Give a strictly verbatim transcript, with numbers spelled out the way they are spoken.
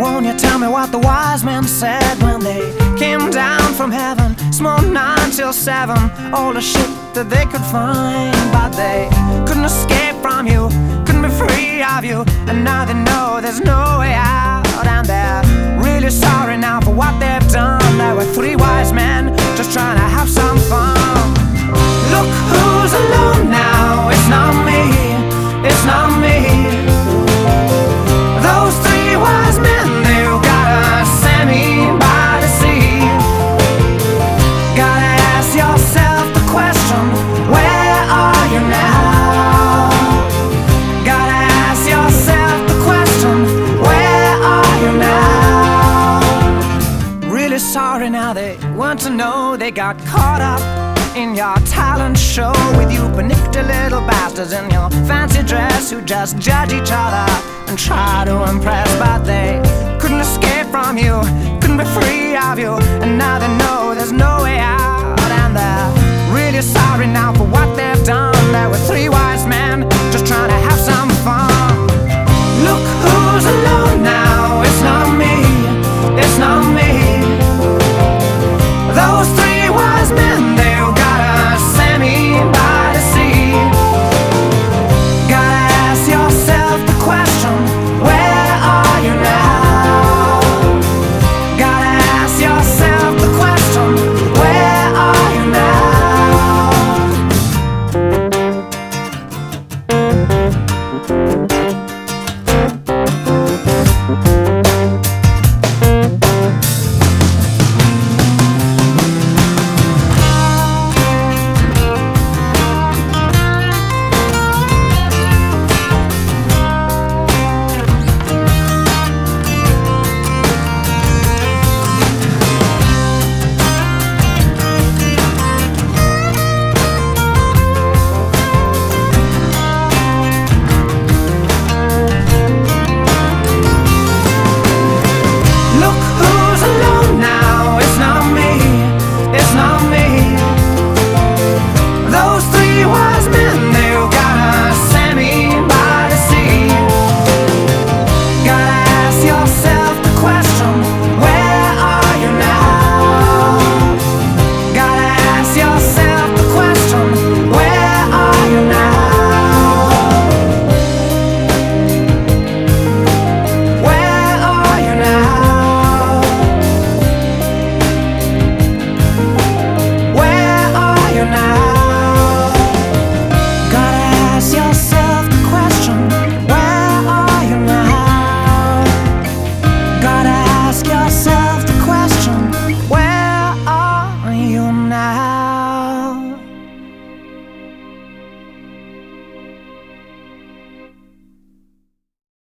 Won't you tell me what the wise men said when they came down from heaven? Smoked nine till seven, all the shit that they could find. But they couldn't escape from you, couldn't be free of you, and now they know there's no way out. And they're really sorry now for what they've done. There were three wise men just trying to have some fun. Look who's alone now, it's not me, it's not me. Those three wise men, they've gotta send me by the sea. Gotta ask yourself the question, where are you now? Gotta ask yourself the question, where are you now? Really sorry now, they weren't to know they got caught up in your talent show with you panicked little bastards in your fancy dress who just judge each other and try to impress, but they